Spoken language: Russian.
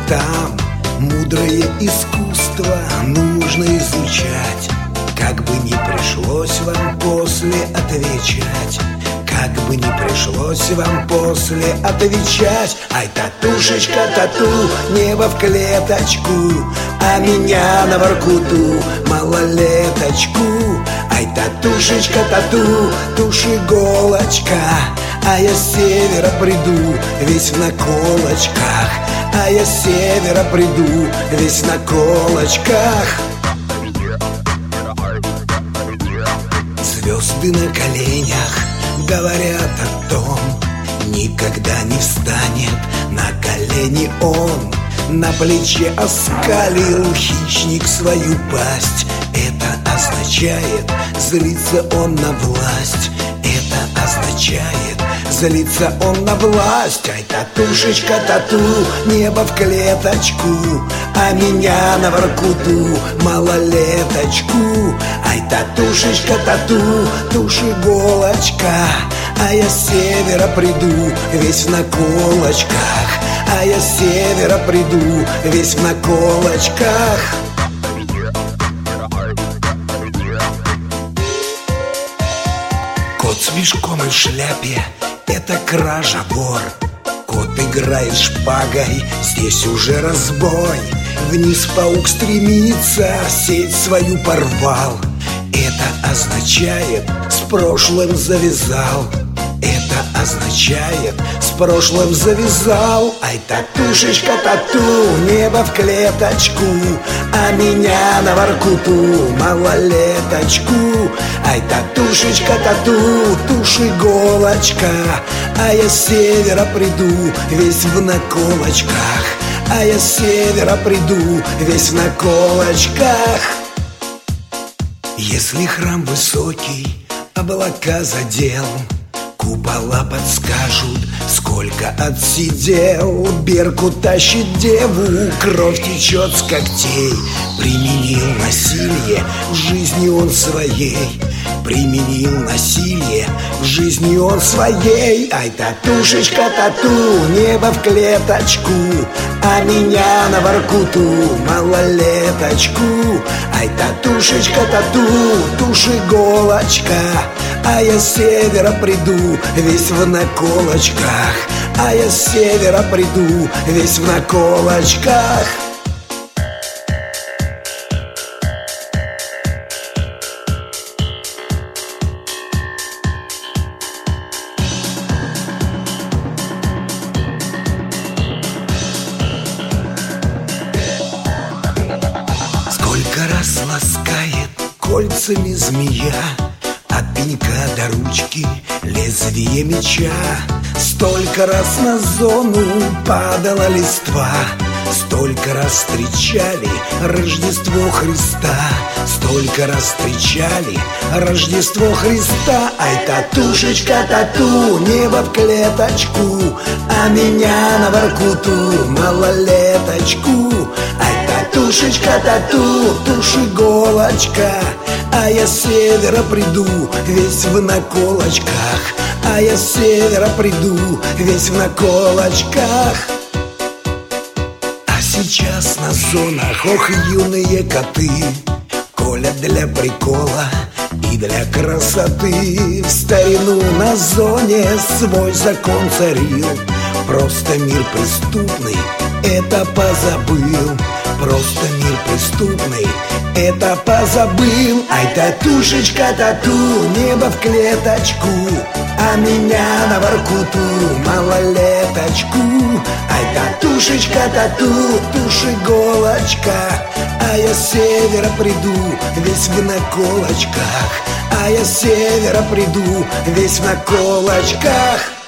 там мудрое искусство нужно изучать. Как бы ни пришлось вам после отвечать, как бы ни пришлось вам после отвечать. Ай, татушечка, тату, небо в клеточку, а меня на Воркуту, малолеточку. Ай, татушечка, тату, тушь иголочка, а я с севера приду, весь в наколочках. А я с севера приду, весь в наколочках. Звезды на коленях говорят о том, никогда не встанет на колени он. На плече оскалил хищник свою пасть. Это означает, злится он на власть. Это означает, злится он на власть. Ай, татушечка, тату, небо в клеточку, а меня на Воркуту, малолеточку. Ай, татушечка, тату, тушь иголочка, а я с севера приду, весь в наколочках. А я с севера приду, весь в наколочках. Кот с мешком и в шляпе — это кража, вор. Кот играет шпагой, здесь уже разбой. Вниз паук стремится, сеть свою порвал. Это означает, с прошлым завязал. Это означает, с прошлым завязал. Ай, татушечка, тату, небо в клеточку, а меня на Воркуту, малолеточку. Ай, татушечка, тату, тушь иголочка, а я с севера приду, весь в наколочках. А я с севера приду, весь в наколочках. Если храм высокий облака задел, купола подскажут, сколько отсидел. Беркут тащит деву, кровь течет с когтей. Применил насилие в жизни он своей. Применил насилие в жизни он своей. Ай, татушечка, тату, небо в клеточку, а меня на Воркуту, малолеточку. Ай, татушечка, тату, тушь иголочка, а я с севера приду, весь в наколочках. А я с севера приду, весь в наколочках. Сколько раз ласкает кольцами змея, от пенька до ручки лезвие меча. Столько раз на зону падала листва, столько раз встречали Рождество Христа. Столько раз встречали Рождество Христа. Ай, татушечка, тату, небо в клеточку, а меня на Воркуту, малолеточку. Ай, татушечка, тату, тушь иголочка, а я с севера приду, весь в наколочках. А я с севера приду, весь в наколочках. А сейчас на зонах, ох, юные коты, колят для прикола и для красоты. В старину на зоне свой закон царил, просто мир преступный это позабыл. Просто мир преступный это позабыл. Ай, татушечка, тату, небо в клеточку, а меня на Воркуту, малолеточку. Ай, татушечка, тату, тушь иголочка, а я с севера приду, весь в наколочках. А я с севера приду, весь в наколочках.